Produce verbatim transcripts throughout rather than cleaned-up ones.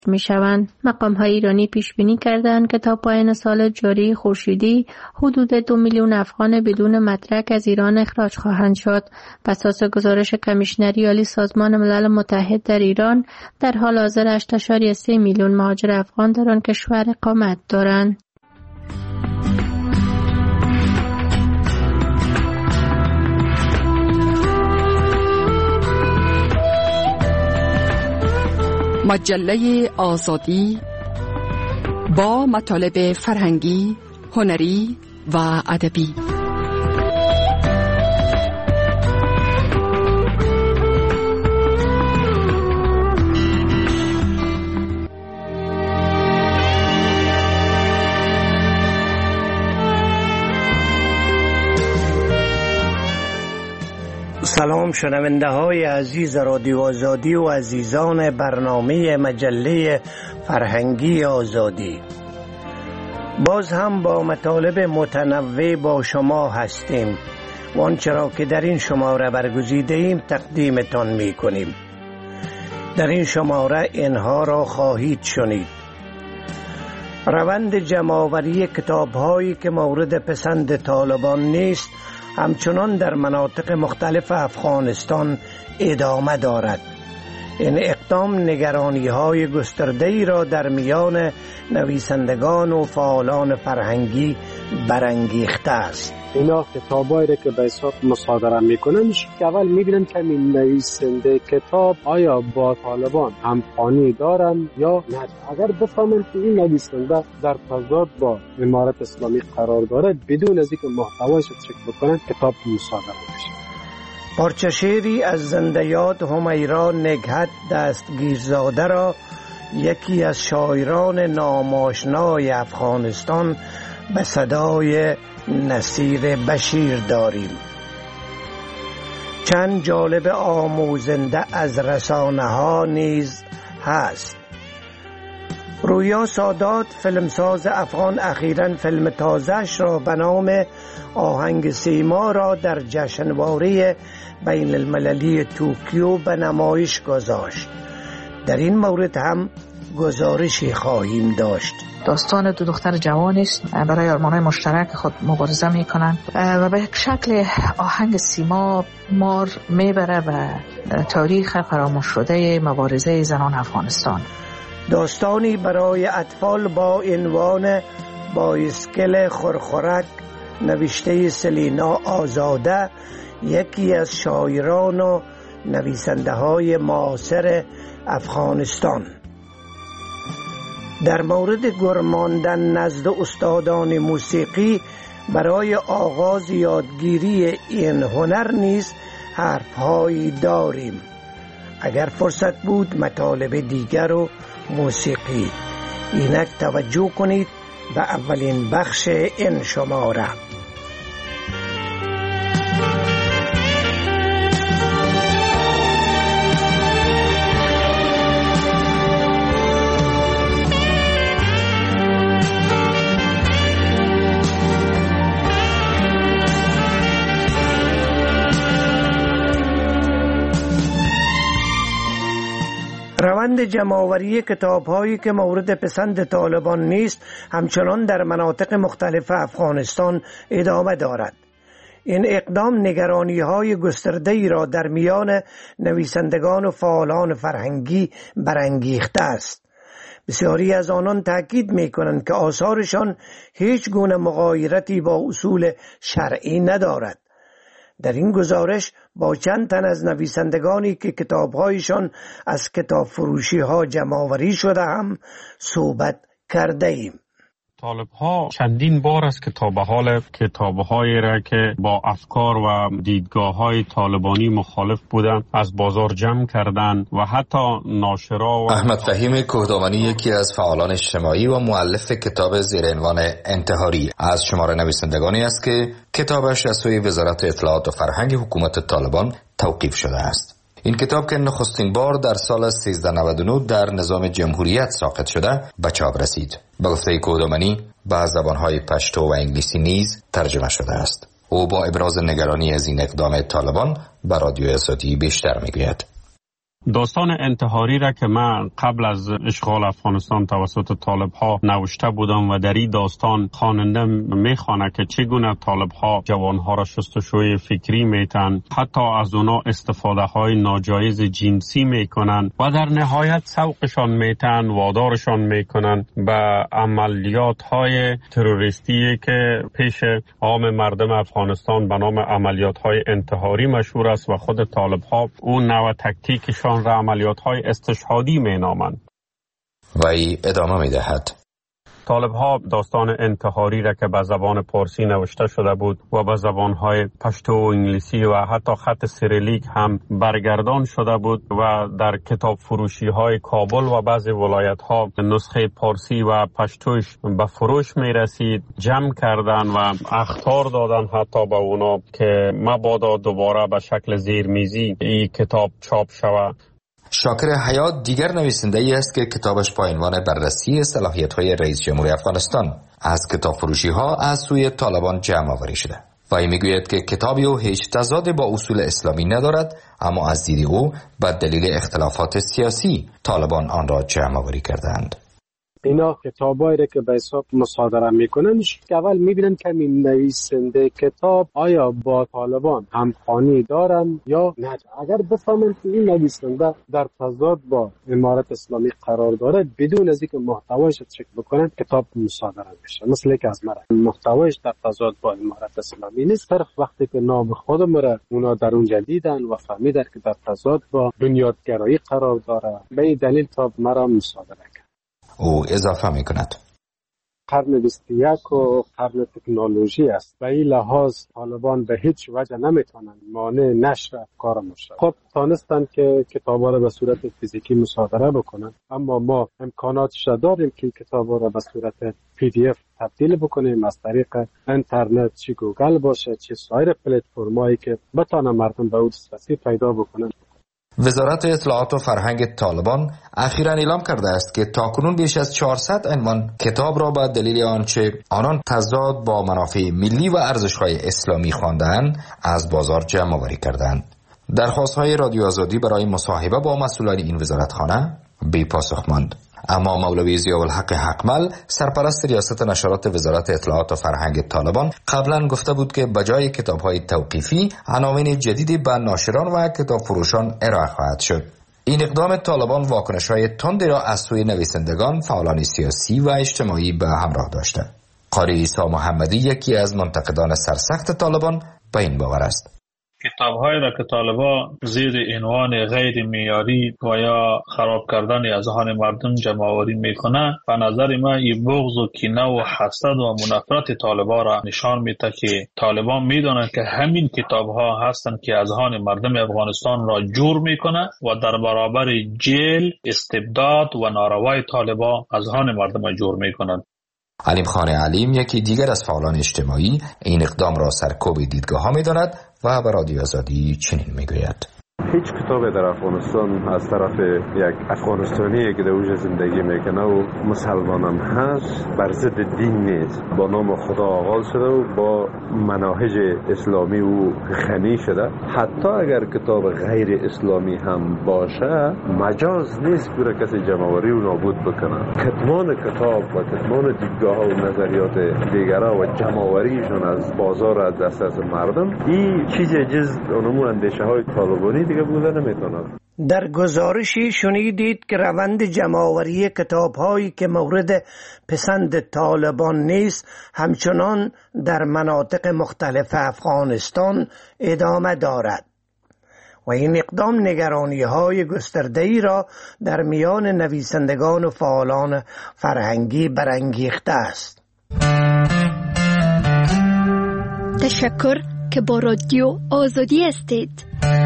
می شوند. مقام های ایرانی پیش بینی کردند که تا پایان سال جاری خورشیدی حدود دو میلیون افغان بدون مدرک از ایران اخراج خواهند شد. بر اساس گزارش کمیشنری عالی سازمان ملل متحد در ایران، در حال حاضر هشت ممیز سه میلیون مهاجر افغان در آن کشور اقامت دارند. مجله آزادی با مطالب فرهنگی، هنری و ادبی. سلام شنونده های عزیز رادیو آزادی و عزیزان برنامه مجله فرهنگی آزادی. باز هم با مطالب متنوع با شما هستیم و آنچه را که در این شماره برگزیده ایم تقدیمتان می کنیم. در این شماره اینها را خواهید شنید: روند جمع‌آوری کتاب‌هایی که مورد پسند طالبان نیست همچنان در مناطق مختلف افغانستان ادامه دارد. این اقدام نگرانی‌های گسترده‌ای را در میان نویسندگان و فعالان فرهنگی برانگیخته است. اینا کتابایی که به حساب مصادره میکنن که اول میبینن که این نویسنده کتاب آیا با طالبان همخوانی دارن یا نه. اگر بفهمن که این نویسنده در تضاد با امارت اسلامی قرار داره، بدون از اینکه محتوایش رو چک بکنن کتاب مصادره میشه. پارچه شعری از زنده یاد همیرا نگهت دستگیرزاده را یکی از شاعران ناماشنای افغانستان به صدای نصیر بشیر داریم. چند جالب آموزنده از رسانه ها نیز هست. رویا سادات فیلمساز افغان اخیراً فیلم تازه‌اش را به نام آهنگ سیما را در جشنواره بین المللی توکیو به نمایش گذاشت. در این مورد هم گزارشی خواهیم داشت. داستان دو دختر جوان است برای آرمان‌های مشترک خود مبارزه می‌کنند و به شکل آهنگ سیما مار میبره به تاریخ فراموش شده مبارزه زنان افغانستان. داستانی برای اطفال با عنوان بایسکل خورخورک نوشته سلینا آزاده، یکی از شاعران و نویسنده های معاصر افغانستان. در مورد گرماندن نزد استادان موسیقی برای آغاز یادگیری این هنر نیز حرفهایی داریم. اگر فرصت بود مطالب دیگر و موسیقی. اینک توجه کنید به اولین بخش این شماره. روند جمع‌آوری کتاب‌هایی که مورد پسند طالبان نیست همچنان در مناطق مختلف افغانستان ادامه دارد. این اقدام نگرانی‌های گسترده‌ای را در میان نویسندگان و فعالان فرهنگی برانگیخته است. بسیاری از آنان تاکید می‌کنند که آثارشان هیچ گونه مغایرتی با اصول شرعی ندارد. در این گزارش با چند تن از نویسندگانی که کتاب‌هایشان از کتاب فروشی‌ها جمع‌آوری شده هم صحبت کرده ایم. طالب‌ها چندین بار از کتاب حال کتاب‌هایی را که با افکار و دیدگاه‌های طالبانی مخالف بودند از بازار جمع کردند و حتی ناشرا و احمد فهیم کوهدامنی یکی از فعالان اجتماعی و مؤلف کتاب زیر عنوان انتحاری از شمار نویسندگانی است که کتابش از سوی وزارت اطلاعات و فرهنگ حکومت طالبان توقیف شده است. این کتاب که نخستین بار در سال سیزده نود و نه در نظام جمهوریت ساقط شده به چاپ رسید. به گفته کوهدامنی به زبانهای پشتو و انگلیسی نیز ترجمه شده است. او با ابراز نگرانی از این اقدام طالبان به رادیو آزادی بیشتر میگوید. داستان انتحاری را که من قبل از اشغال افغانستان توسط طالب ها نوشته بودم و در این داستان خواننده میخوانه که چگونه طالب ها جوان ها را شستشوی فکری میتن، حتی از اونا استفاده های ناجایز جنسی میکنن و در نهایت سوقشان میتن، وادارشان میکنن به عملیات های تروریستی که پیش عام مردم افغانستان به نام عملیات های انتحاری مشهور است و خود طالب ها اون نوع تکتیکشان را عملیات های استشهادی می نامند. و ای ادامه می دهد. طالب ها داستان انتحاری را که به زبان پارسی نوشته شده بود و به زبان های پشتو و انگلیسی و حتی خط سیریلیک هم برگردان شده بود و در کتاب فروشی های کابل و بعضی ولایت ها نسخه پارسی و پشتوش به فروش می رسید، جمع کردن و اخطار دادن حتی به اونا که مبادا دوباره به شکل زیرمیزی این کتاب چاپ شود. شاکر حیات دیگر نویسنده ای است که کتابش با عنوان بررسی صلاحیت های رئیس جمهوری افغانستان از کتاب فروشی ها از سوی طالبان جمع آوری شده و این میگوید که کتابی او هیچ تضاد با اصول اسلامی ندارد، اما از دید او به دلیل اختلافات سیاسی طالبان آن را جمع آوری کردند. اینا کتابایی که به حساب مصادره میکنن که اول میبینن که این نویسنده کتاب آیا با طالبان همخوانی دارن یا نه. اگر بفهمن که این نویسنده در تضاد با امارت اسلامی قرار داره، بدون از اینکه محتوایش چک بکنن کتاب مصادره میشه. مثل که از مرا محتوایش در تضاد با امارت اسلامی نیست، صرف وقتی که نام خود مرا اونا در اونجا دیدن و فهمیدن که در تضاد با بنیادگرایی قرار داره، به این دلیل کتاب مرا مصادره کرد. او اضافه می کند قرن بیست و یک و قرن تکنولوژی است، به این لحاظ طالبان به هیچ وجه نمیتونن مانع نشر افکار مشترک. خب تانستن که کتابا را به صورت فیزیکی مصادره بکنن، اما ما امکاناتش داریم که کتابا را به صورت پی دی اف تبدیل بکنیم از طریق اینترنت، چی گوگل باشه چی سایر پلتفرمایی که بتانه مردم به اون دسترسی پیدا بکنن. وزارت اطلاعات و فرهنگ طالبان اخیراً اعلام کرده است که تاکنون بیش از چهارصد عنوان کتاب را به دلیل آنچه آنان تضاد با منافع ملی و ارزش‌های اسلامی خواندند از بازار جمع آوری کردند. درخواست‌های رادیو آزادی برای مصاحبه با مسئولان این وزارتخانه بی پاسخ ماند. اما مولوی ضیاءالحق حقمل سرپرست ریاست نشرات وزارت اطلاعات و فرهنگ طالبان قبلا گفته بود که بجای کتاب‌های توقیفی عناوین جدیدی به ناشران و کتاب فروشان ارائه خواهد شد. این اقدام طالبان واکنش‌های تندی را از سوی نویسندگان، فعالان سیاسی و اجتماعی به همراه داشته. قاری عیسی محمدی یکی از منتقدان سرسخت طالبان به این باور است. کتاب‌هایی را که طالبان زیر عنوان غیر معیاری و یا خراب کردن اذهان مردم جمع‌آوری میکنه، به نظر من این بغض و کینه و حسد و منافرت طالبان را نشان میده که طالبان میدونن که همین کتاب‌ها هستند که اذهان مردم افغانستان را جور میکنه و در برابر جیل، استبداد و ناروای طالبان اذهان مردم را جور میکنند. علیم خان علیم یکی دیگر از فعالان اجتماعی این اقدام را سرکوب دیدگاه ها می داند و به رادیو آزادی چنین می گوید. هیچ کتابی در افغانستان از طرف یک افغانستانی که در اوج زندگی میکنه و مسلمان هم هست بر ضد دین نیست. با نام خدا آغاز شده و با مناهج اسلامی و غنی شده. حتی اگر کتاب غیر اسلامی هم باشه مجاز نیست که کسی جمع‌آوری و نابود بکنه. کتمان کتاب و کتمان دیدگاه ها و نظریات دیگرها و جمع‌آوریشون از بازار از دسترس مردم این چیز جز اونمون اندیشه های طالبانی دیگه بوده نمیتونه. در گزارشی شنیدید که روند جمع‌آوری کتاب‌هایی که مورد پسند طالبان نیست همچنان در مناطق مختلف افغانستان ادامه دارد و این اقدام نگرانی‌های گسترده‌ای را در میان نویسندگان و فعالان فرهنگی برانگیخته است. تشکر که با رادیو آزادی هستید.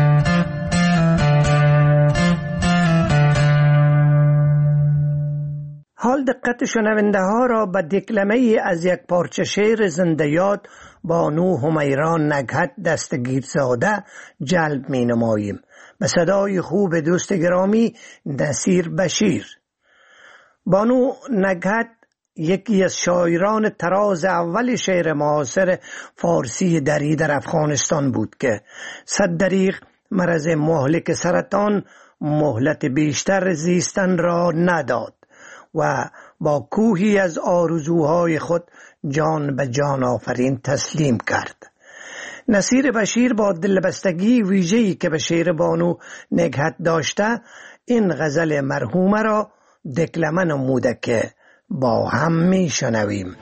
حال دقت شنونده ها را به دکلمه از یک پارچه شعر زنده یاد بانو همیران نگهت دستگیرزاده جلب می نماییم به صدای خوب دوست گرامی نصیر بشیر. بانو نگهت یکی از شاعران تراز اول شعر معاصر فارسی دری در افغانستان بود که صد دریغ مرض مهلک سرطان مهلت بیشتر زیستن را نداد و با کوهی از آرزوهای خود جان به جان آفرین تسلیم کرد. نصیر بشیر با دلبستگی ویژه‌ای که به شعر بانو نگهت داشته این غزل مرحومه را دکلمه نموده که با هم می شنویم.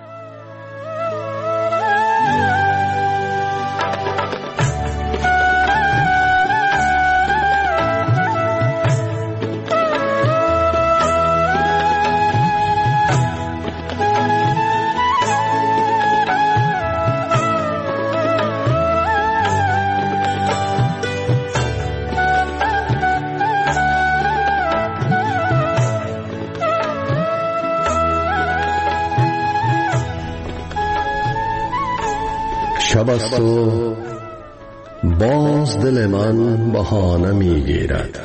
شب است و باز دل من بهانه می گیرد،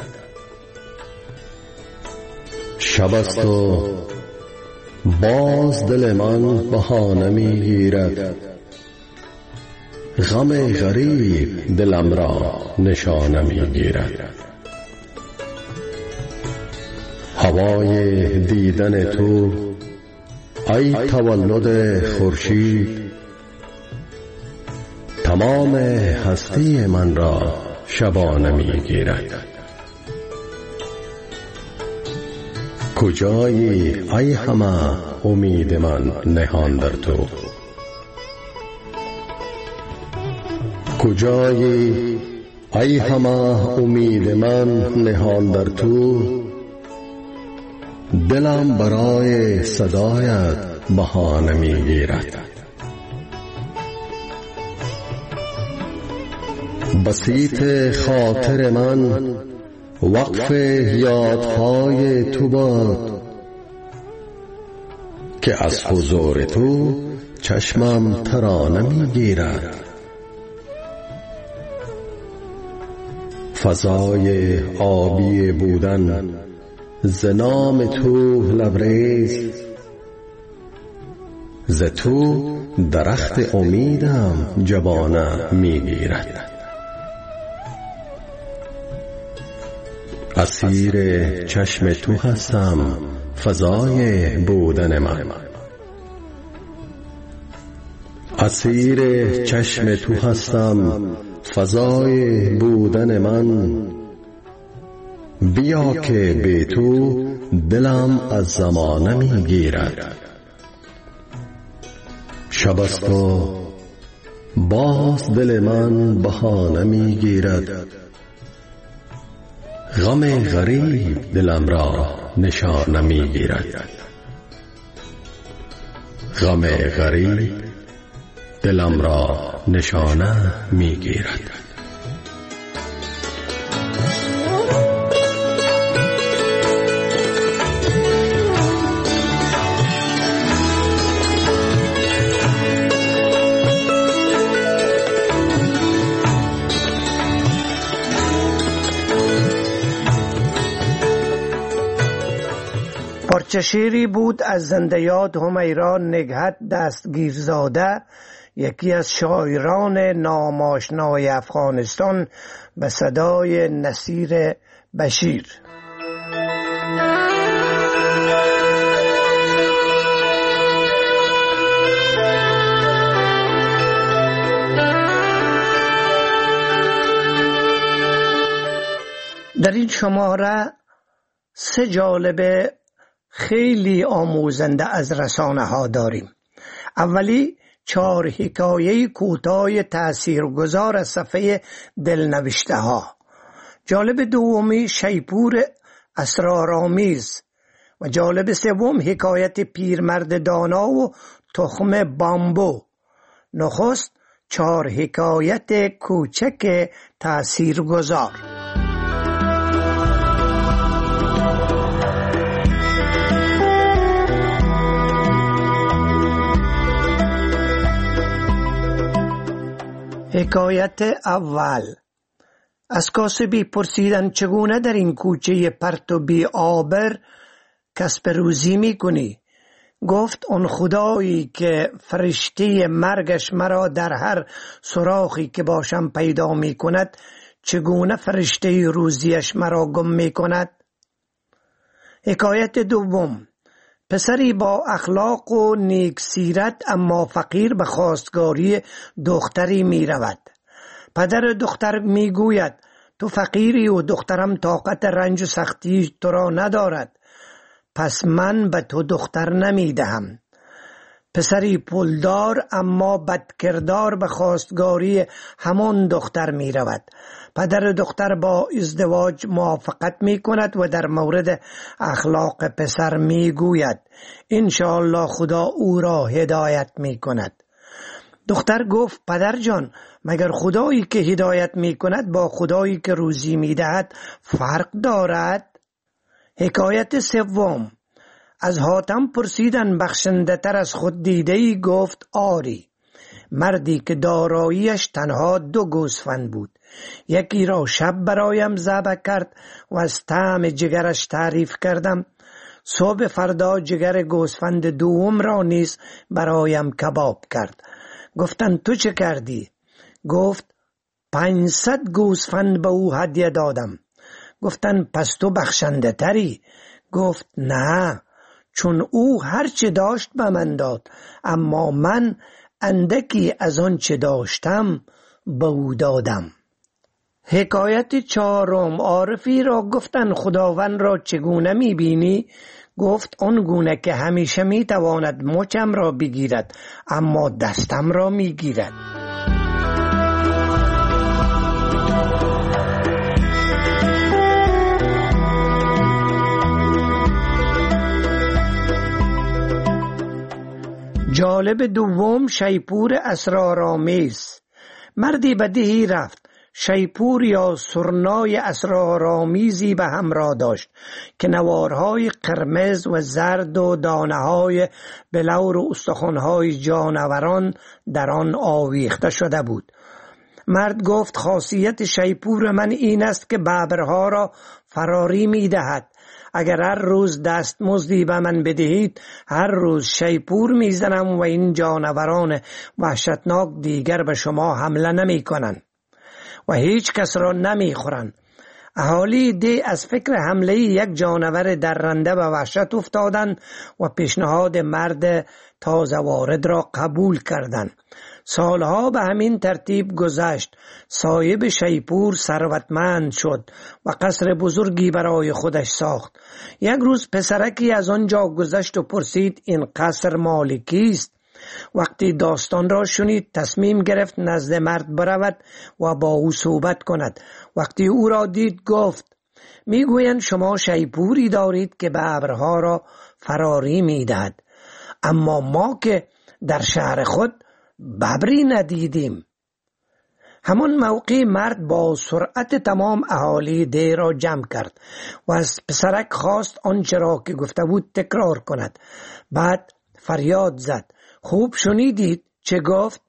شب است و باز دل من بهانه می گیرد، غم غریب دلم را نشانه می گیرد. هوای دیدن تو ای تولد خورشید، تمام هستی من را شبانه می گیرد. کجایی ای همه امید من نهان در تو، کجایی ای همه امید من نهان در تو، دلم برای صدایت بهانه می گیرد. بسیط خاطر من وقف یادهای تو باد، که از حضور تو چشمم ترانه می گیرد. فضای آبی بودن ز نام تو لبریز، ز تو درخت امیدم جوانه می گیرد. اسیر چشم تو هستم فضای بودن من، اسیر چشم تو هستم فضای بودن من، بیا که بی تو دلم از زمانه می گیرد. شب است و باز دل من بهانه می گیرد، غم غریب دلم را نشانه می گیرد. غم غریب دلم را نشانه می گیرد. پارچه شعری بود از زنده یاد همیرا نگهت دستگیرزاده، یکی از شاعران ناماشنای افغانستان، به صدای نصیر بشیر. در این شماره سه جالبه خیلی آموزنده از رسانه ها داریم. اولی چهار حکایه کوتاه تاثیرگذار از صفحه دلنوشته ها. جالب دومی شیپور اسرارآمیز و جالب سوم حکایت پیرمرد دانا و تخم بامبو. نخست چهار حکایت کوچک تاثیرگذار. حکایت اول. از کاسبی پرسیدن چگونه در این کوچه پرت و بی آبر کسب روزی می کنی؟ گفت آن خدایی که فرشته مرگش مرا در هر سوراخی که باشم پیدا می کند چگونه فرشته روزیش مرا گم می کند؟ حکایت دوم. پسری با اخلاق و نیک سیرت اما فقیر به خواستگاری دختری می رود. پدر دختر می گوید تو فقیری و دخترم طاقت رنج و سختی تو را ندارد، پس من به تو دختر نمی دهم. پسری پولدار اما بدکردار به خواستگاری همان دختر می رود. پدر دختر با ازدواج موافقت می کند و در مورد اخلاق پسر می گوید انشاءالله خدا او را هدایت می کند. دختر گفت پدر جان، مگر خدایی که هدایت می کند با خدایی که روزی می دهد فرق دارد؟ حکایت سوم. از حاتم پرسیدن بخشنده تر از خود دیده ای؟ گفت آری. مردی که داراییش تنها دو گوسفند بود، یکی را شب برایم ذبح کرد و از طعم جگرش تعریف کردم. صبح فردا جگر گوسفند دوم را نیز برایم کباب کرد. گفتن تو چه کردی؟ گفت پنجصد گوسفند به او هدیه دادم. گفتن پس تو بخشنده تری؟ گفت نه، چون او هر چه داشت به من داد، اما من اندکی از آن چه داشتم به او دادم. حکایت چهارم. عارفی را گفتن خداوند را چگونه می بینی؟ گفت آن گونه که همیشه می تواند مچم را بگیرد اما دستم را می گیرد. جالب دوم. شیپور اسرارآمیز. مردی به دهی رفت. شیپور یا سرنای اسرارآمیزی به همراه داشت که نوارهای قرمز و زرد و دانه‌های بلور و استخوان‌های جانوران در آن آویخته شده بود. مرد گفت خاصیت شیپور من این است که ببرها را فراری می دهد. اگر هر روز دستمزدی به من بدهید هر روز شیپور میزنم و این جانوران وحشتناک دیگر به شما حمله نمی کنند و هیچ کس را نمی خورند. اهالی ده از فکر حمله یک جانور درنده به وحشت افتادند و پیشنهاد مرد تازه وارد را قبول کردند. سالها به همین ترتیب گذشت. صاحب شیپور ثروتمند شد و قصر بزرگی برای خودش ساخت. یک روز پسرکی از آنجا گذشت و پرسید این قصر مال کیست؟ وقتی داستان را شنید تصمیم گرفت نزد مرد برود و با او صحبت کند. وقتی او را دید گفت میگویند شما شیپوری دارید که ببرها را فراری میدهد، اما ما که در شهر خود ببری ندیدیم. همان موقع مرد با سرعت تمام اهالی ده را جمع کرد و از پسرک خواست آنچه را که گفته بود تکرار کند. بعد فریاد زد خوب شنیدید چه گفت؟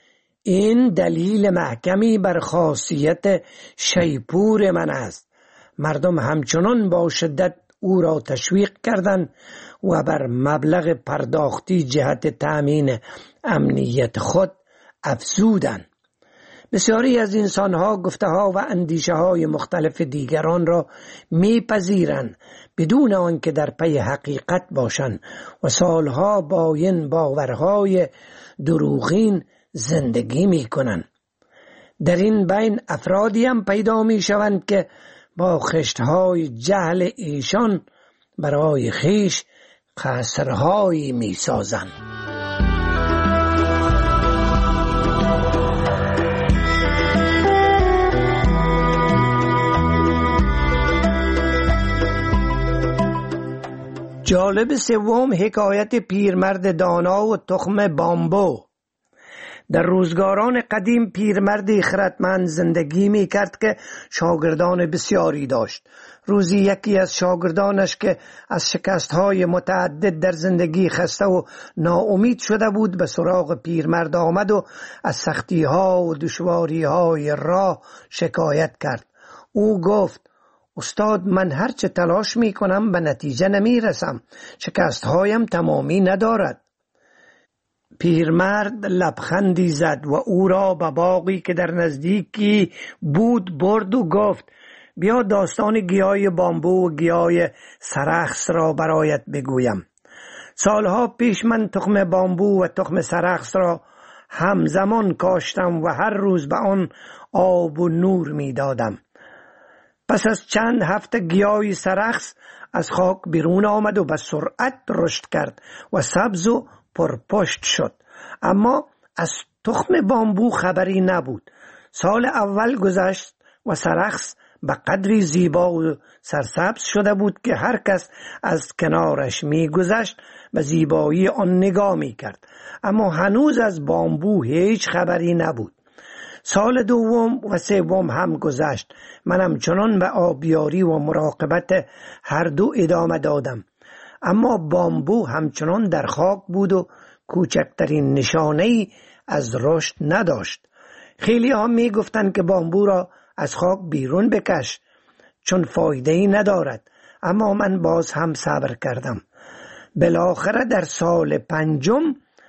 این دلیل محکمی بر خاصیت شیپور من است. مردم همچنان با شدت او را تشویق کردند و بر مبلغ پرداختی جهت تأمین امنیت خود افزودند. بسیاری از انسانها گفته‌ها و اندیشه‌های مختلف دیگران را میپذیرند بدون آنکه در پی حقیقت باشند و سالها با این باورهای دروغین زندگی میکنند. در این بین افرادی هم پیدا میشوند که با خشتهای جهل ایشان برای خیش قصرهایی میسازند. جالب سوم. حکایت پیرمرد دانا و تخم بامبو. در روزگاران قدیم پیرمردی خردمند زندگی می کرد که شاگردان بسیاری داشت. روزی یکی از شاگردانش که از شکستهای متعدد در زندگی خسته و ناامید شده بود به سراغ پیرمرد آمد و از سختیها و دشواریهای راه شکایت کرد. او گفت استاد من هرچه تلاش می کنم به نتیجه نمی رسم. شکستهایم تمامی ندارد. پیرمرد لبخندی زد و او را به باغی که در نزدیکی بود برد و گفت بیا داستان گیاه بامبو و گیاه سرخس را برایت بگویم. سالها پیش من تخم بامبو و تخم سرخس را همزمان کاشتم و هر روز به آن آب و نور می دادم. پس از چند هفته گیاه سرخس از خاک بیرون آمد و به سرعت رشد کرد و سبز و پرپشت شد، اما از تخم بامبو خبری نبود. سال اول گذشت و سرخس به قدری زیبا و سرسبز شده بود که هر کس از کنارش می گذشت به زیبایی آن نگاه می کرد، اما هنوز از بامبو هیچ خبری نبود. سال دوم و سوم هم گذشت. من همچنان به آبیاری و مراقبت هر دو ادامه دادم، اما بامبو همچنان در خاک بود و کوچکترین نشانه‌ای از رشد نداشت. خیلی ها می گفتند که بامبو را از خاک بیرون بکش چون فایده‌ای ندارد، اما من باز هم صبر کردم. بالاخره در سال پنجم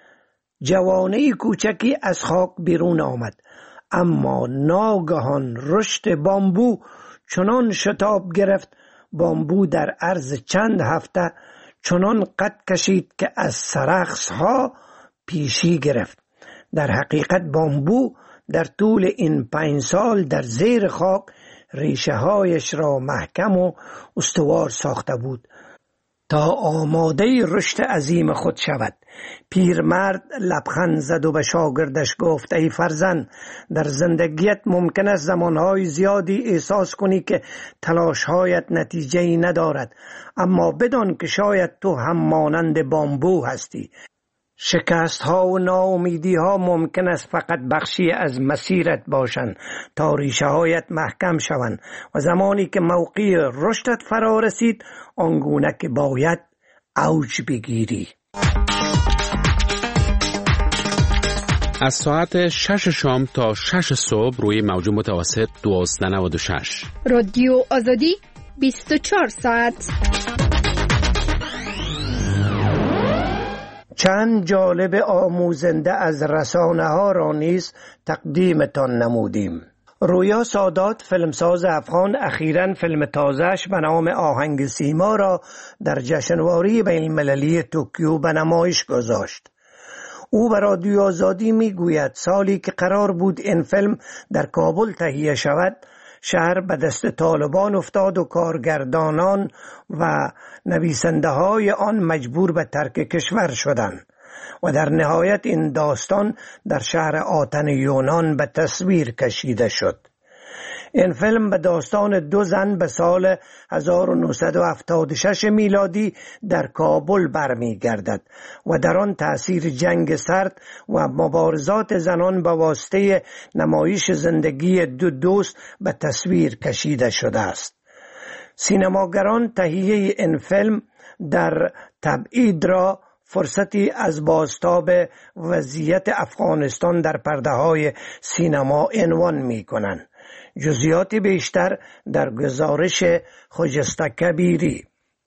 جوانه کوچکی از خاک بیرون آمد، اما ناگهان رشد بامبو چنان شتاب گرفت. بامبو در عرض چند هفته چنان قد کشید که از سرخس ها پیشی گرفت. در حقیقت بامبو در طول این پنج سال در زیر خاک ریشه هایش را محکم و استوار ساخته بود تا آماده رشد عظیم خود شود. پیرمرد لبخند زد و به شاگردش گفت ای فرزند، در زندگیت ممکن است زمانهای زیادی احساس کنی که تلاشهایت نتیجه‌ای ندارد، اما بدان که شاید تو هم مانند بامبو هستی. شکست ها و ناامیدی ها ممکن است فقط بخشی از مسیرت باشند تا ریشه هایت محکم شوند و زمانی که موقع رشدت فرا رسید آنگونه که باید اوج بگیری. از ساعت شش شام تا شش صبح روی موج متوسط دویست و نود و شش رادیو آزادی بیست و چهار ساعت. چند جالب آموزنده از رسانه ها را نیز تقدیمتان نمودیم. رویا سادات فیلمساز افغان اخیراً فیلم تازه‌اش به نام آهنگ سیما را در جشنواره بین المللی توکیو به نمایش گذاشت. او به رادیو آزادی می گوید سالی که قرار بود این فیلم در کابل تهیه شود، شهر به دست طالبان افتاد و کارگردانان و نویسنده های آن مجبور به ترک کشور شدند و در نهایت این داستان در شهر آتن یونان به تصویر کشیده شد. این فیلم به داستان دو زن به سال هزار و نهصد و هفتاد و شش میلادی در کابل برمیگردد و در آن تأثیر جنگ سرد و مبارزات زنان به واسطه نمایش زندگی دو دوست به تصویر کشیده شده است. سینماگران تهیه این فیلم در تبعید را فرصتی از بازتاب وضعیت افغانستان در پرده های سینما عنوان می کنند. جزئیات بیشتر در گزارش خجسته کبیری.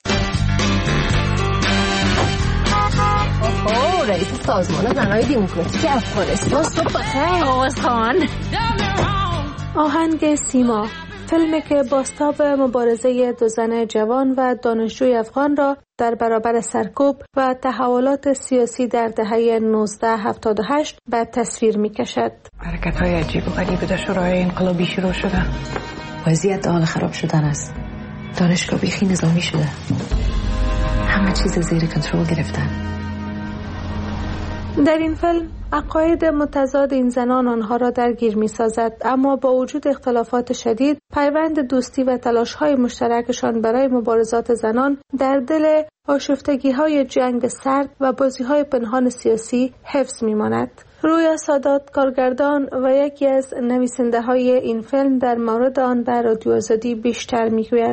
اوه رئیس سازمان زنای دموکراتیک افغانستان صبح بخیر. آواز خان. آهنگ سیما، فیلمی که بازتاب مبارزه دو زن جوان و دانشجوی افغان را در برابر سرکوب و تحولات سیاسی در دهه نوزده هفتاد و هشت به تصویر می کشد. حرکت‌های عجیب و غریبی در شورای انقلابی شروع شده. وضعیت حال خراب شدن است. دانشگاه بیخی نظامی شده. همه چیز زیر کنترل گرفتن. در این فیلم عقاید متضاد این زنان آنها را درگیر می سازد، اما با وجود اختلافات شدید پیوند دوستی و تلاش‌های مشترکشان برای مبارزات زنان در دل آشفتگی‌های جنگ سرد و بازی‌های پنهان سیاسی حفظ می‌ماند. رویا سادات کارگردان و یکی از نویسنده‌های این فیلم در مورد آن در رادیو آزادی بیشتر می‌گوید.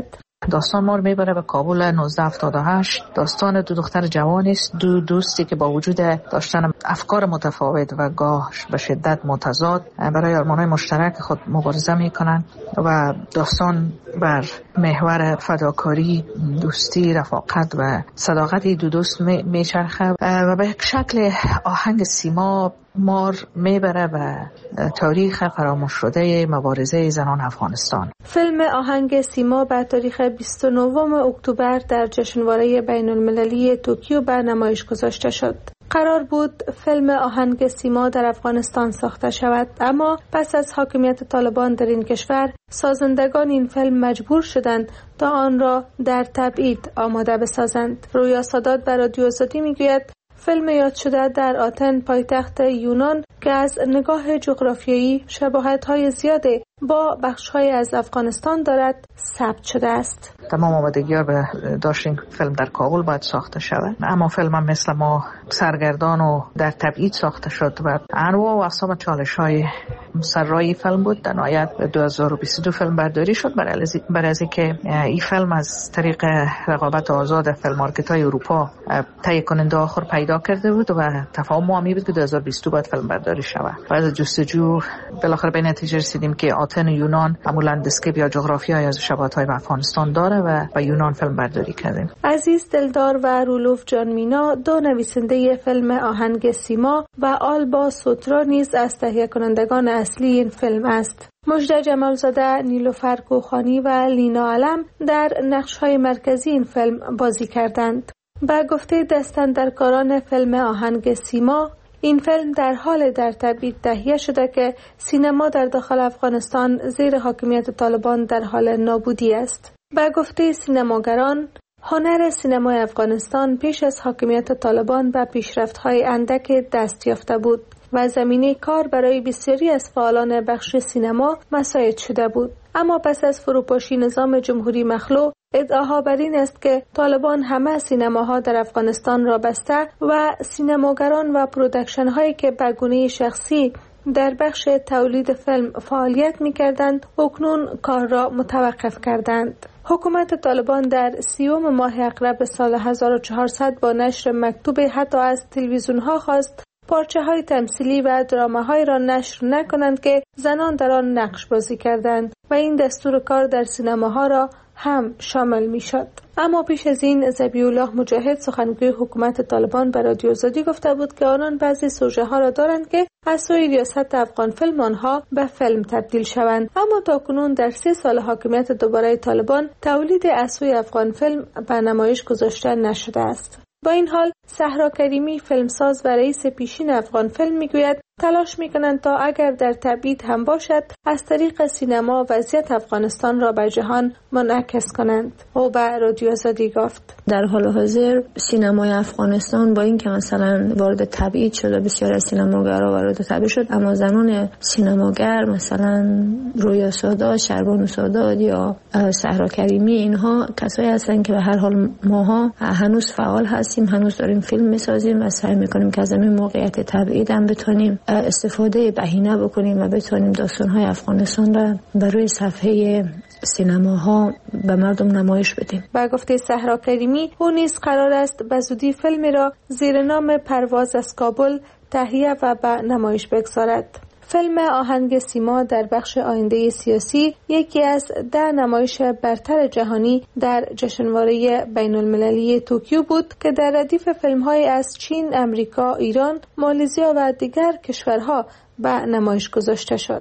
داستان ما رو میبره به کابل نوزده هفتاد و هشت. داستان دو دختر جوان است، دو دوستی که با وجود داشتن افکار متفاوت و گاه به شدت متضاد برای آرمان‌های مشترک خود مبارزه میکنن و داستان بر محور فداکاری، دوستی، رفاقت و صداقت دو دوست میچرخه و به شکل آهنگ سیما مار میبره به تاریخ فراموش شده مبارزه زنان افغانستان. فیلم آهنگ سیما به تاریخ بیست و نه اکتبر در جشنواره بین المللی توکیو به نمایش گذاشته شد. قرار بود فیلم آهنگ سیما در افغانستان ساخته شود، اما پس از حاکمیت طالبان در این کشور سازندگان این فیلم مجبور شدند تا آن را در تبعید آماده بسازند. رویا سادات بر رادیو آزادی میگوید فیلم یاد شده در آتن پایتخت یونان که از نگاه جغرافیایی شباهت‌های زیاده با بخش‌های از افغانستان دارد ثبت شده است. تمام آمادگی‌ها به داشت این فیلم در کابل باید ساخته شود، اما فیلم هم مثل ما سرگردان و در تبعید ساخته شد و انواع و اقسام چالش‌های سرای فیلم بود. در نهایت دو هزار و بیست و دو فیلم برداری شد برای از اینکه این فیلم از طریق رقابت آزاد فیلم مارکت‌های اروپا تهیه کننده آخر پیدا کرده بود و تفاهم ما می بود که دو هزار و بیست و دو باید فیلم برداری شود. بعد از جستجو بالاخره به نتیجه رسیدیم که آتن یونان معمولاً لندسکیپ یا جغرافیایی از شباهت‌های با افغانستان داره و با یونان فیلم برداری کردیم. عزیز دلدار و رولوف جان مینا، دو نویسنده فیلم آهنگ سیما و آلبا سوترا نیز از تهیه کنندگان اصلی این فیلم است. مژده جمالزاده، نیلوفر کوخانی و لینا علم در نقش‌های مرکزی این فیلم بازی کردند. با گفته دستاندرکاران فیلم آهنگ سیما، این فیلم در حال در تبعید تهیه شده که سینما در داخل افغانستان زیر حاکمیت طالبان در حال نابودی است. با گفته سینماگران، هنر سینمای افغانستان پیش از حاکمیت طالبان به پیشرفت‌های اندک دست یافته بود و زمینه کار برای بسیاری از فعالان بخش سینما مساعد شده بود. اما پس از فروپاشی نظام جمهوری مخلوع، ادعاها بر این است که طالبان همه سینماها در افغانستان را بسته و سینماگران و پرودکشن هایی که به گونه شخصی در بخش تولید فیلم فعالیت می کردند اکنون کار را متوقف کردند. حکومت طالبان در سیوم ماه اقرب سال هزار و چهارصد با نشر مکتوب حتی از تلویزیون ها خواست پارچه های تمثیلی و درامه های را نشر نکنند که زنان در آن نقش بازی کردند و این دستور کار در سینماها را هم شامل می شد. اما پیش از این ذبیح الله مجاهد، سخنگوی حکومت طالبان، به رادیو آزادی گفته بود که آنان بعضی سوژه ها را دارند که از سوی ریاست افغان فیلم آنها به فیلم تبدیل شوند، اما تاکنون در سه سال حاکمیت دوباره طالبان تولید از سوی افغان فیلم به نمایش گذاشته نشده است. با این حال صحرا کریمی، فیلمساز و رئیس پیشین افغان فیلم، میگوید تلاش میکنند تا اگر در تبعید هم باشد از طریق سینما وضعیت افغانستان را به جهان منعکس کنند. او به رادیو آزادی گفت در حال حاضر سینمای افغانستان با اینکه مثلا وارد تبعید شده، بسیار از سینماگرها وارد تبعید شد، اما زنان سینماگر مثلا رویا سادات، شربانو سادات یا صحرا کریمی، اینها کسایی هستند که به هر حال ماها هنوز فعال هستیم، هنوز داریم فیلم میسازیم و سعی میکنیم که از این موقعیت تبعید هم بتونیم استفاده بهینه بکنیم و بتونیم داستان‌های افغانستان را بر روی صفحه سینماها به مردم نمایش بدیم. با گفته صحرا کریمی، او نیز قرار است به زودی فیلمی را زیر نام پرواز از کابل تهیه و به نمایش بگذارد. فیلم آهنگ سیما در بخش آینده سیاسی یکی از ده نمایش برتر جهانی در جشنواره بین المللی توکیو بود که در ردیف فیلم‌های از چین، امریکا، ایران، مالزیا و دیگر کشورها به نمایش گذاشته شد.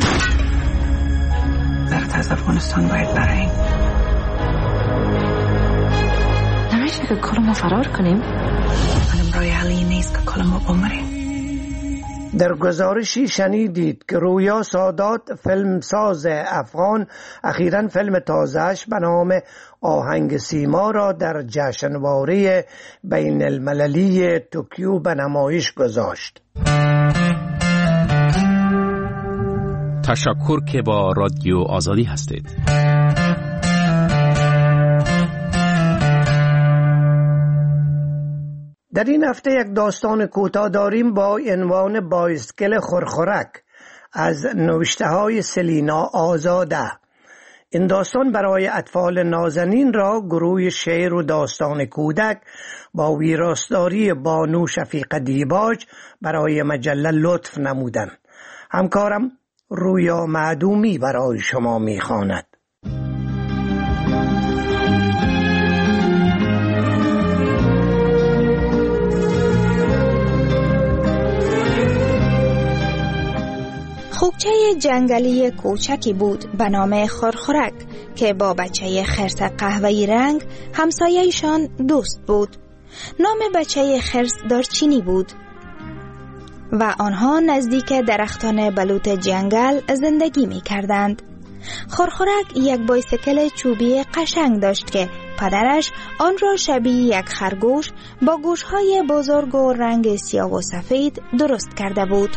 وقت از افغانستان باید براییم. نمیشه که کلمو فرار کنیم؟ منم رای حلی نیست که کلمو بمریم. در گزارشی شنیدید که رویا سادات، فیلمساز افغان، اخیراً فیلم تازه‌اش به نام آهنگ سیما را در جشنواره بین المللی توکیو به نمایش گذاشت. تشکر که با رادیو آزادی هستید. در این هفته یک داستان کوتاه داریم با عنوان بایسکل خرخرک از نوشته های سلینا آزاده. این داستان برای اطفال نازنین را گروه شعر و داستان کودک با ویراستاری بانو شفیق دیباج برای مجله لطف نمودند. همکارم رویا معدومی برای شما می‌خواند. خوکچه جنگلی کوچکی بود به نام خورخورک که با بچه خرس قهوه‌ای رنگ همسایه‌شان دوست بود. نام بچه خرس دارچینی بود و آنها نزدیک درختان بلوط جنگل زندگی می کردند. خورخورک یک بایسکل چوبی قشنگ داشت که پدرش آن را شبیه یک خرگوش با گوشهای بزرگ و رنگ سیاه و سفید درست کرده بود.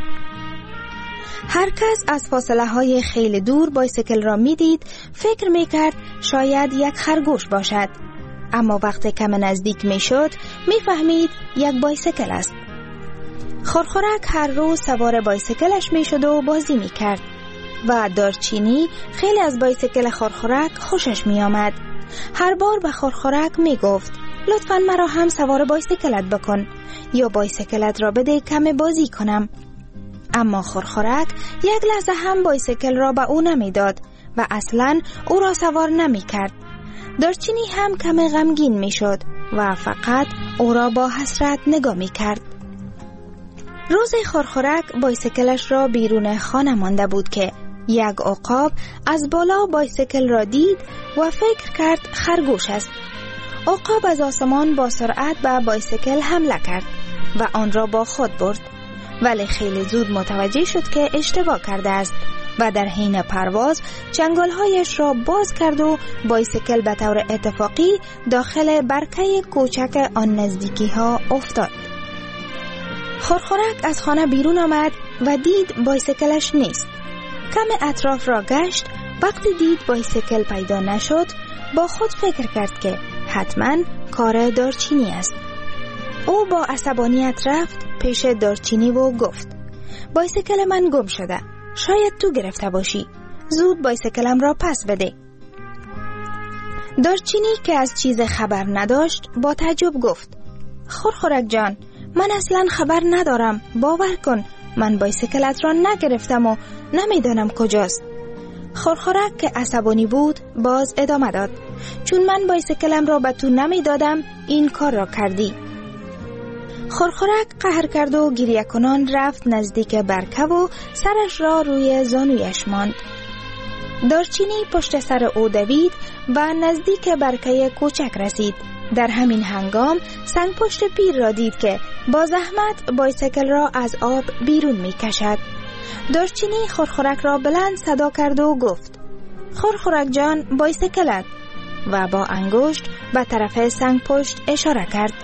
هر کس از فاصله های خیلی دور بایسکل را می دید فکر می کرد شاید یک خرگوش باشد، اما وقتی کم نزدیک می شد می فهمید یک بایسکل است. خورخورک هر روز سوار بایسکلش می شد و بازی می کرد و دارچینی خیلی از بایسکل خورخورک خوشش می آمد. هر بار به خورخورک می گفت لطفاً مرا هم سوار بایسکلت بکن یا بایسکلت را بده کم بازی کنم. اما خورخورک یک لحظه هم بایسکل را به او نمی داد و اصلاً او را سوار نمی کرد. دارچینی هم کم غمگین می شد و فقط او را با حسرت نگاه می کرد. روز خورخورک بایسکلش را بیرون خانه مانده بود که یک عقاب از بالا بایسکل را دید و فکر کرد خرگوش است. عقاب از آسمان با سرعت به بایسکل حمله کرد و آن را با خود برد، ولی خیلی زود متوجه شد که اشتباه کرده است و در حین پرواز چنگالهایش را باز کرد و بایسکل به طور اتفاقی داخل برکه کوچک آن نزدیکی ها افتاد. خورخورک از خانه بیرون آمد و دید بایسکلش نیست. کم اطراف را گشت. وقتی دید بایسکل پیدا نشد با خود فکر کرد که حتما کار دارچینی است. او با عصبانیت رفت پیش دارچینی و گفت بایسکل من گم شده، شاید تو گرفته باشی، زود بایسکلم را پس بده. دارچینی که از چیز خبر نداشت با تعجب گفت خورخورک جان، من اصلا خبر ندارم، باور کن من بایسکلت را نگرفتم و نمیدانم کجاست. خورخورک که عصبانی بود باز ادامه داد چون من بایسکلم را به تو نمیدادم این کار را کردی. خورخورک قهر کرد و گریه کنان رفت نزدیک برکه و سرش را روی زانویش ماند. دارچینی پشت سر او دوید و نزدیک برکه کوچک رسید. در همین هنگام سنگ پشت پیر را دید که با زحمت بایسکل را از آب بیرون می کشد. دارچینی خورخورک را بلند صدا کرد و گفت خورخورک جان، بایسکلت، و با انگشت به طرف سنگ پشت اشاره کرد.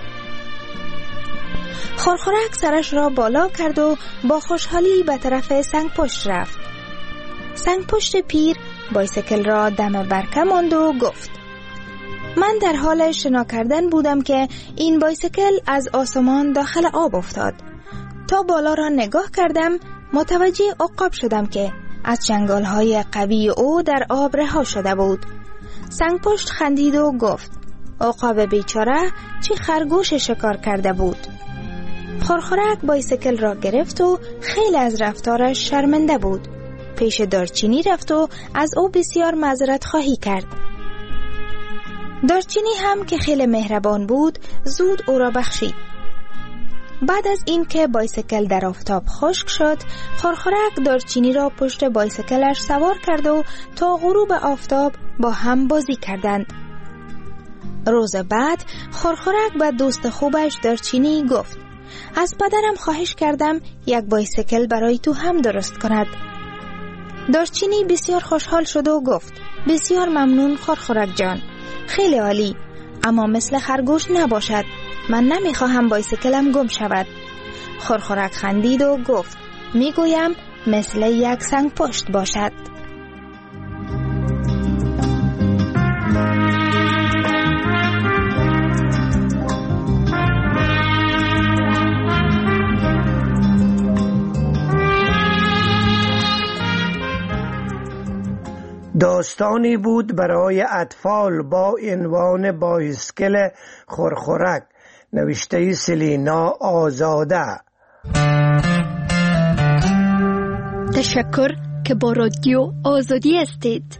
خورخورک سرش را بالا کرد و با خوشحالی به طرف سنگ پشت رفت. سنگ پشت پیر بایسکل را دم برکه ماند و گفت من در حال شنا کردن بودم که این بایسکل از آسمان داخل آب افتاد. تا بالا را نگاه کردم متوجه عقاب شدم که از چنگالهای قوی او در آب رها شده بود. سنگ پشت خندید و گفت عقاب بیچاره چی خرگوش شکار کرده بود. خورخورک بایسکل را گرفت و خیلی از رفتارش شرمنده بود. پیش دارچینی رفت و از او بسیار معذرت خواهی کرد. دارچینی هم که خیلی مهربان بود زود او را بخشید. بعد از این که بایسکل در آفتاب خشک شد، خورخورک دارچینی را پشت بایسکلش سوار کرد و تا غروب آفتاب با هم بازی کردند. روز بعد خورخورک به دوست خوبش دارچینی گفت از پدرم خواهش کردم یک بایسکل برای تو هم درست کند. دارچینی بسیار خوشحال شد و گفت بسیار ممنون خورخورک جان، خیلی عالی، اما مثل خرگوش نباشد، من نمیخواهم بایسکلم گم شود. خورخورک خندید و گفت میگویم مثل یک سنگ پشت باشد. داستانی بود برای اطفال با عنوان بایسکل خرخرک، نوشته سلینا آزاده. تشکر که با رادیو آزادی هستید.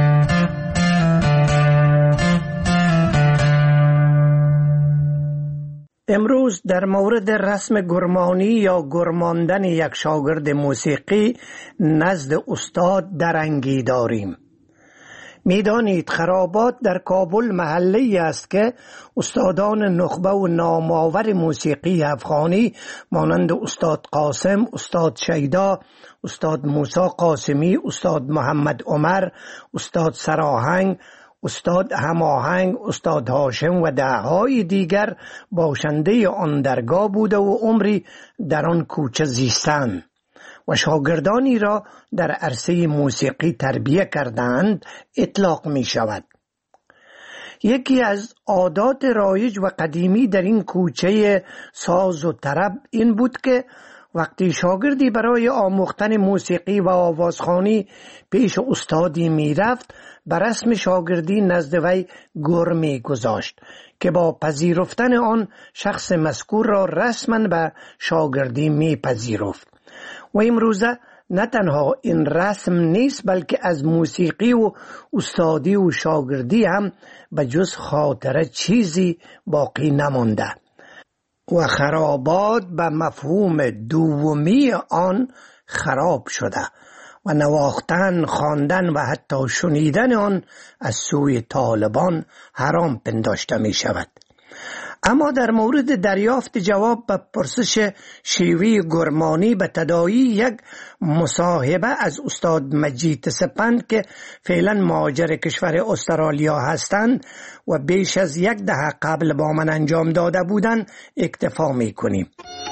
امروز در مورد رسم گرمانی یا گرماندن یک شاگرد موسیقی نزد استاد درنگی داریم. میدانید خرابات در کابل محلی است که استادان نخبه و نامآور موسیقی افغانی مانند استاد قاسم، استاد شیدا، استاد موسی قاسمی، استاد محمد عمر، استاد سراهنگ، استاد هماهنگ، استاد هاشم و دههای دیگر باشنده آن درگاه بوده و عمری در آن کوچه زیستند و شاگردانی را در عرصه موسیقی تربیت کردند اطلاق می شود. یکی از عادات رایج و قدیمی در این کوچه ساز و طرب این بود که وقتی شاگردی برای آموختن موسیقی و آوازخوانی پیش استادی می رفت، بر رسم شاگردی نزد وی گرمی گذاشت که با پذیرفتن آن شخص مذکور را رسما به شاگردی می پذیرفت. و امروزه نه تنها این رسم نیست، بلکه از موسیقی و استادی و شاگردی هم به جز خاطره چیزی باقی نمانده و خرابات به مفهوم دومی آن خراب شده و نواختن، خواندن و حتی شنیدن آن از سوی طالبان حرام پنداشته می شود. اما در مورد دریافت جواب به پرسش شیوه گرمانی به تداعی یک مصاحبه از استاد مجید سپند که فعلا مهاجر کشور استرالیا هستند و بیش از یک دهه قبل با من انجام داده بودند اکتفا می کنیم.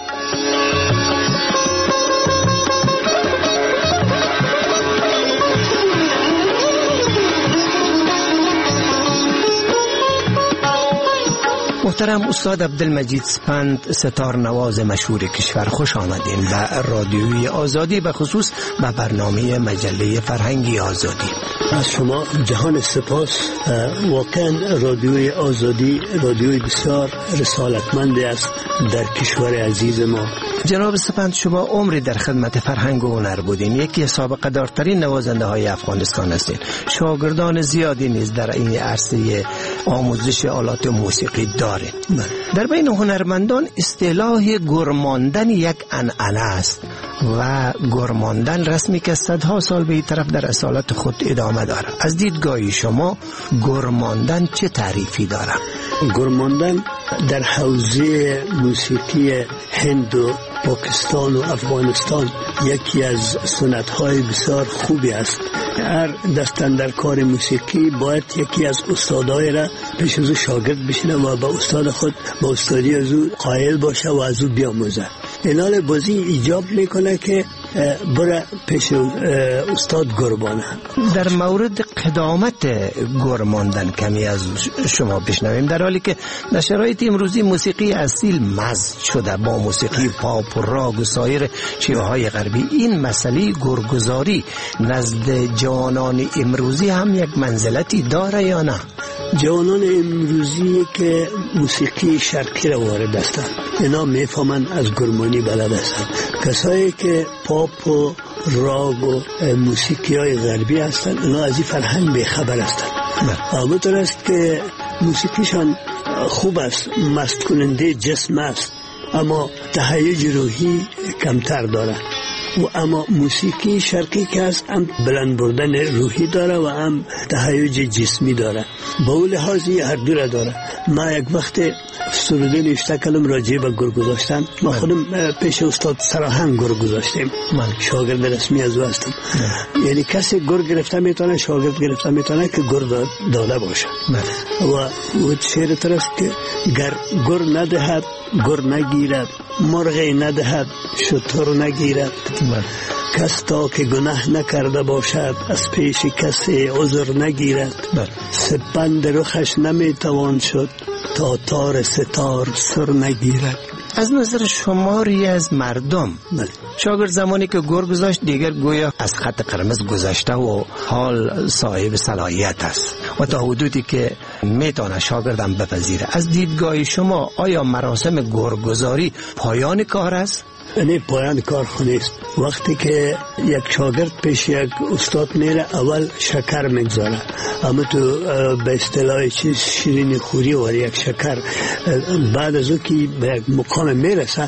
محترم استاد عبدالمجید سپند، ستار نواز مشهور کشور، خوش آمدین به رادیوی آزادی، به خصوص به برنامه مجله فرهنگی آزادی. از شما جهان سپاس. واقعا رادیوی آزادی رادیوی بسیار رسالتمندی است در کشور عزیز ما. جناب سپند، شما عمری در خدمت فرهنگ و هنر بودین، یکی سابقه دارترین نوازنده های افغانستان هستین، شاگردان زیادی نیز در این عرصه آموزش آلات موسیقی دارین. در بین هنرمندان اصطلاح گرماندن یک عنعنه است و گرماندن رسمی که صدها سال به این طرف در اصالت خود ادامه داره. از دیدگاه شما گرماندن چه تعریفی داره؟ گرماندن در حوزه موسیقی هند و پاکستان و افغانستان یکی از سنت‌های بسیار خوبی است. هر دستن در کار موسیقی باید یکی از استادای را پیش از او شاگرد بشینه و با استاد خود با استادی از او قائل باشه و از او بیاموزه. اینال بازی ایجاب میکنه که برای پیش استاد گربانه. در مورد قدامت گرماندن کمی از شما بشنویم، در حالی که در شرایط امروزی موسیقی اصیل مزج شده با موسیقی پاپ و راگ و سایر شیوه‌های غربی، این مسئله گرگزاری نزد جوانان امروزی هم یک منزلتی داره یا نه؟ جوانان امروزی که موسیقی شرقی را وارد هستند اینا میفهمن از گرمانی بلد هستند. کسایی که پاپ و راگ و موسیقی های غربی هستند اینا از این فرهنگ بیخبر هستند. همونطور است که موسیقیشان خوب است، مست کننده جسم است، اما تهیج روحی کمتر داره. و اما موسیقی شرقی که است هم بلند بردن روحی داره و هم تهیج جسمی داره. با اون لحاظی هر دو را داره. ما یک وقت سروده نوشته کلم راجع به گرگ گذاشتن، ما خودم پیش استاد سراهنگ گرگ گذاشتیم، من شاگرد رسمی از او هستم. یعنی کسی گرگ گرفته میتونه، شاگرد گرفته میتونه که گرگ داده باشه. و و شعر ترست که گر گر ندهد گر نگیرد، مرغی ندهد شتر نگیرد. کس تا که گناه نکرده باشد از پیش کسی عذر نگیرد. سپند رخش نمیتوان شد تا تار ستار سر نگیرد. از نظر شماری از مردم بله. شاگرد زمانی که گر گذاشت دیگر گویا از خط قرمز گذشته و حال صاحب صلاحیت است و تا حدودی که میتونه شاگردم بپذیره. از دیدگاه شما آیا مراسم گرگزاری پایان کار است؟ نه، پایان کار خود نیست. وقتی که یک شاگرد پیش یک استاد میره اول شکر میگذاره، اما تو به اصطلاح چیز شیرین خوری و یک شکر بعد از او که به یک مقام میرسه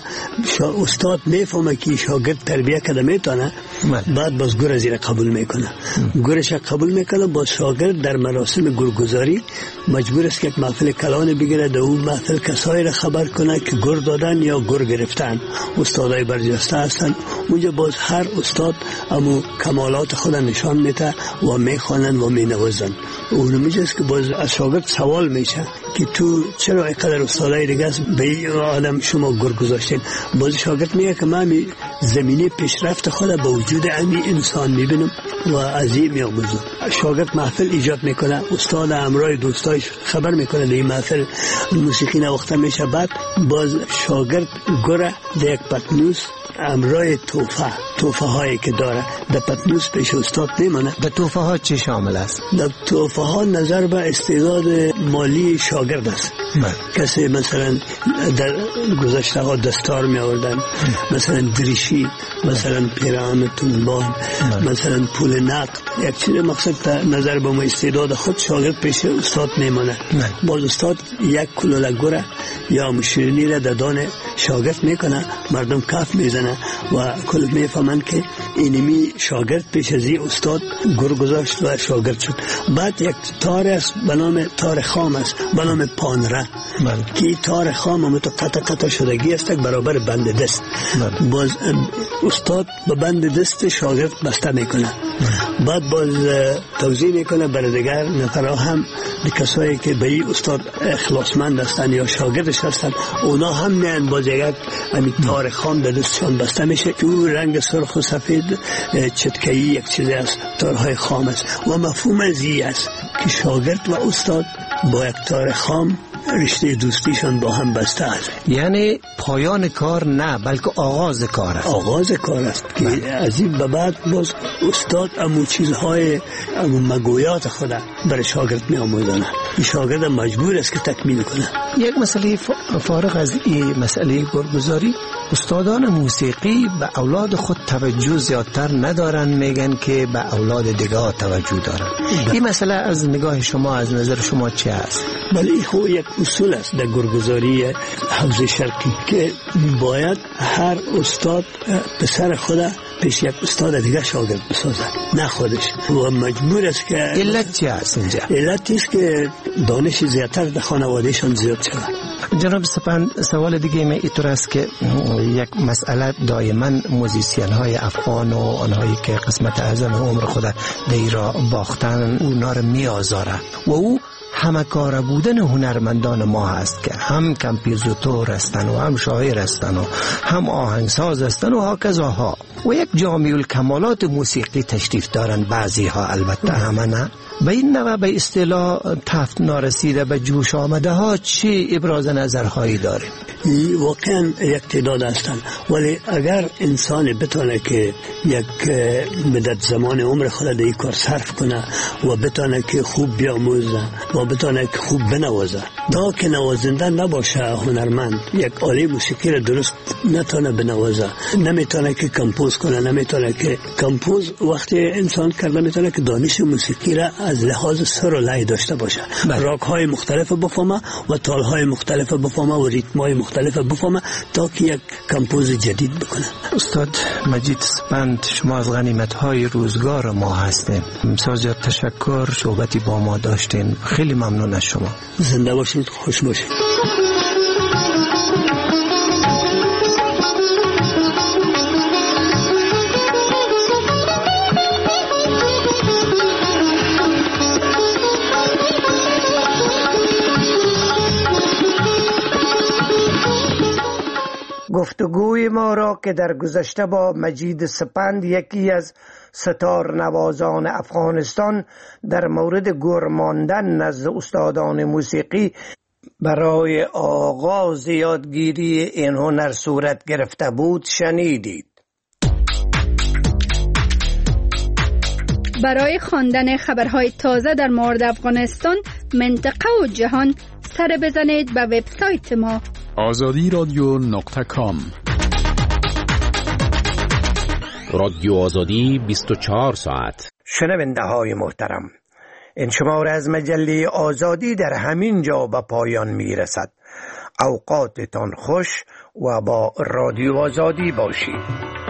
استاد میفهمه که شاگرد تربیه کرده میتونه، بعد باز گر زیر قبول میکنه. گرش قبول میکنه، باز شاگرد در مراسم گرگزاری مجبور است که یک محفل کلان بگیره، در اون محفل کسایی را خبر کنه که گر دادن یا گر گرفتن. استادای برجسته هستن، اونجا باز هر استاد امو کمالات خود نشان میده و میخوانن و مینوازن. اون میجاست که باز از شاگرد سوال میشه که تو چرا اینقدر استادای دیگه به این عالم شما گر گذاشتین؟ باز شاگرد میگه که من زمینه پیشرفت خود با وجود امی انسان میبینم و از این میاموزم. شاگرد محفل ایجاد میکنه، استاد همراه دوستایش خبر میکنه در این محفل موسیقی نواخته میشه، بعد باز شاگرد گره در یک پتنوس امرای توفه توفه هایی که داره در پتنوس پیش استاد نمانه. در توفه ها چه شامل است؟ در توفه ها نظر به استعداد مالی شاگرد است. کسی مثلا در گذشته ها دستار می آوردن، مثلا دریشی، مثلا پیران تنبان، مثلا پول نقد، یک چیز مقصد نظر به استعداد خود شاگرد پیش استاد میمانه. باز استاد یک کلوله گره یا مشیرینی را در دان شاگرد میکنه، مردم کف میزنه و کل میفهمن که اینمی شاگرد پیش از این استاد گر گذاشت و شاگرد شد. بعد یک تار است به نام تار خام است به نام پانره که تار خام هم تو قطع قطع شدگی است برابر بند دست. باز استاد به بند دست شاگرد بسته میکنه، بعد باز توضیح میکنه برای دیگر نفرها هم کسایی که به این استاد اخلاصمند هستن یا شاگردش هستن، اونا هم میان باز یک همین تار خام در دستشان بسته میشه که او رنگ سرخ و سفید چتکه‌ای یک چیز است، تارهای خام است و مفهوم از این است که شاگرد و استاد با یک تار خام رشته دوستیشان با هم بسته است. یعنی پایان کار نه بلکه آغاز کار است. آغاز کار است که از این به بعد باز استاد امو چیزهای امو مگویات خود برای شاگرد می آموزانه. این شاگرد مجبور است که تکمیل کنه. یک مسئله فارغ از این مسئله گرگزاری، استادان موسیقی به اولاد خود توجه زیادتر ندارن، میگن که به اولاد دیگه توجه دارن. این مسئله از نگاه شما، از نظر شما چه است؟ بله، این یک اصول است در گرگزاری حوزه شرقی که باید هر استاد پسر خود پیش یک استاد دیگه شاگرد بسازد، نه خودش. و مجبور است که علت چی است اینجا؟ علت است که دانش زیادتر در خانوادهشان زیاد شود. جناب سپند، سوال دیگه من اینطور است که یک مسئله دائما موزیسین های افغان و آنهایی که قسمت اعظم عمر خود دیرا باختن اونا رو میآزاره و او همه کار بودن هنرمندان ما هست که هم کمپوزیتور هستن و هم شاعر هستن و هم آهنگساز هستن و هاکذا ها و یک جامع الکمالات موسیقی تشریف دارن، بعضی ها البته همه نه. به این نوع به اصطلاح تفت نارسیده به جوش آمده ها چی ابراز نظرهایی داریم؟ واقعا یک تعداد هستند، ولی اگر انسان بتونه که یک مدت زمان عمر خود در این کار صرف کنه و بتونه که خوب بیاموزه و بتونه که خوب بنوازه، تا که نوازنده نباشه هنرمند یک آله موسیقی را درست نتونه بنوازه، نمیتونه که کمپوز کنه، نمیتونه که کمپوز وقتی انسان کرده میتونه که دانش موسیقی را از لحاظ سر و لای داشته باشه، راگ های مختلف بفهمه و تال های مختلف بفهمه و ریتم های مختلف بفهمه تا که یک کمپوز جدید بکنه. استاد مجید سپند، شما از غنیمت های روزگار ما هستین. بسیار تشکر، صحبتی با ما داشتین، خیلی ممنون از شما. زنده باشید، خوش باشید. گفتگوی ما را که در گذشته با مجید سپند، یکی از ستار نوازان افغانستان، در مورد گر ماندن نزد استادان موسیقی برای آغاز یادگیری این هنر صورت گرفته بود شنیدید. برای خواندن خبرهای تازه در مورد افغانستان، منطقه و جهان، سر بزنید به وبسایت ما آزادی رادیو نقطه کام. رادیو آزادی بیست و چهار ساعت. شنونده های محترم، این شماره از مجله آزادی در همین جا به پایان می رسد. اوقاتتان خوش و با رادیو آزادی باشید.